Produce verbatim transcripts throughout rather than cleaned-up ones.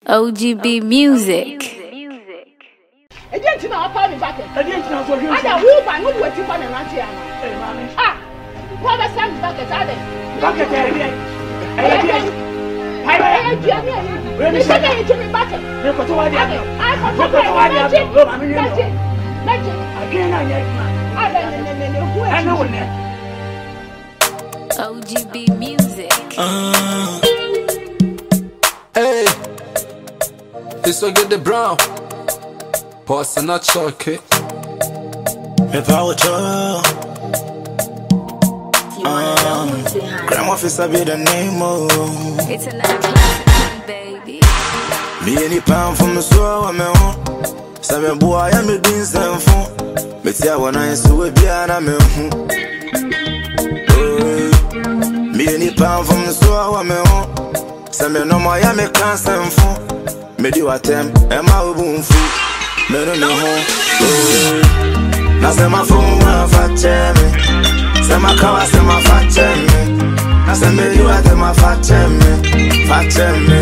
O G B Music. Agent na apa mi bucket. Agent na so hwe. Ada wo ba no wati fa na nante ama. Eh mama. Ah. Wo ba sam bucket ade. Bucket e ri. Eh ri. Hai ba e ji ani ani. We say na e mi bucket. Me ko to wa dia. Ah ko to wa dia. Wo ba mi ni. Naje. Again na nya ma. Ada ne ne ne hu e. Ana wo ne. O G B Music. Uh, hey. It's so good the brown. Boss and not chocolate. Me power to um, Grandma Officer be the name of. It's another classic, baby. Me any pound from the soul I'm on. Seven boy I me doing some fun. Me tell when I so we be an I'm me any pound from the soul I'm on. Seven no more I me can't stand fun. Me do a them and my boom food. Me no know how. Now say my phone want fat me. Say my car say my fat me. Now say me do a them fat me, fat me.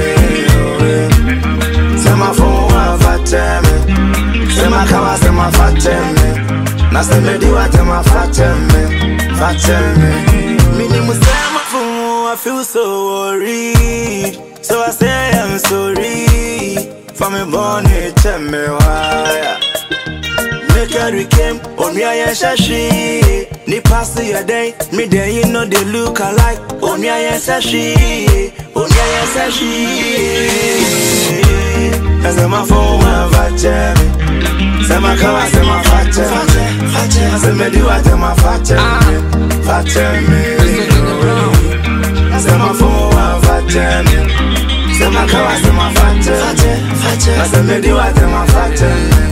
Say my phone want fat me. Say my car say my fat me. Now say me do a them fat me, fat me. Me ni say my phone I feel so worried. So I say I'm sorry. For me born it, tell me why. Make her came on me I shashi. Ni pass your day, me there you know they look alike. On me I shashi, on me I shashi. As my phone my vache, say my car say my vache, vache. Say me do I tell my vache, vache me. Say my phone my vache. Say my car say my vache, vache. Say me do I tell my vache.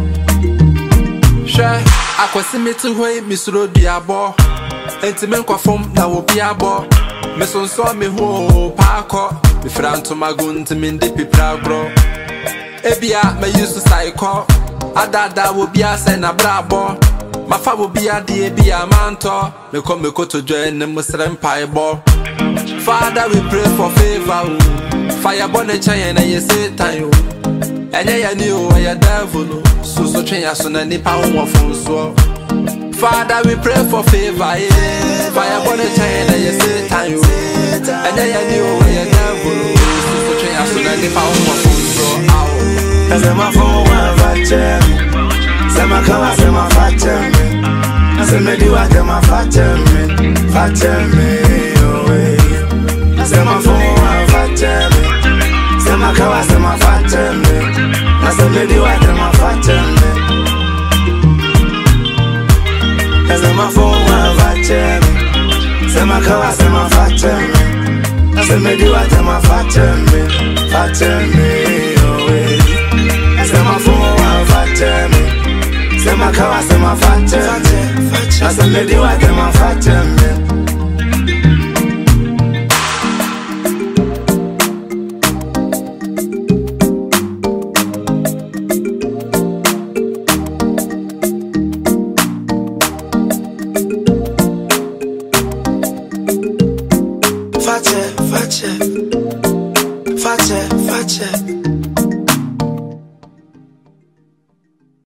I can see me to way, Miss Rodiabo. And to make a form that will be a ball. Miss on saw me who parko. Me friend to my gun to me dippy proud bro. Ebia, me used to cycle. Ada that will be a send a brabo. My father will be a dear be a mantor. Me come me go to join the Muslim pie ball. Father, we pray for favor. Fire bonnet chain and you say time. And I knew I a devil. So so train as soon as nipa one phone so. Father, we pray for favor. Fire bonnet chain and you say time. And I knew I a devil. So so train as soon as nipa one phone so. I say my phone one vache. Say my car say my vache. I say me do I tell my vache me, vache me. I say my phone one vache. Say my car say my vache me. I say me do I tell my vache me. I say my phone one vache me. Say my car say my vache me. I say me do I tell my vache me, vache me. I say my phone one vache me. Say my car say my vache me. I say me do I tell my vache me.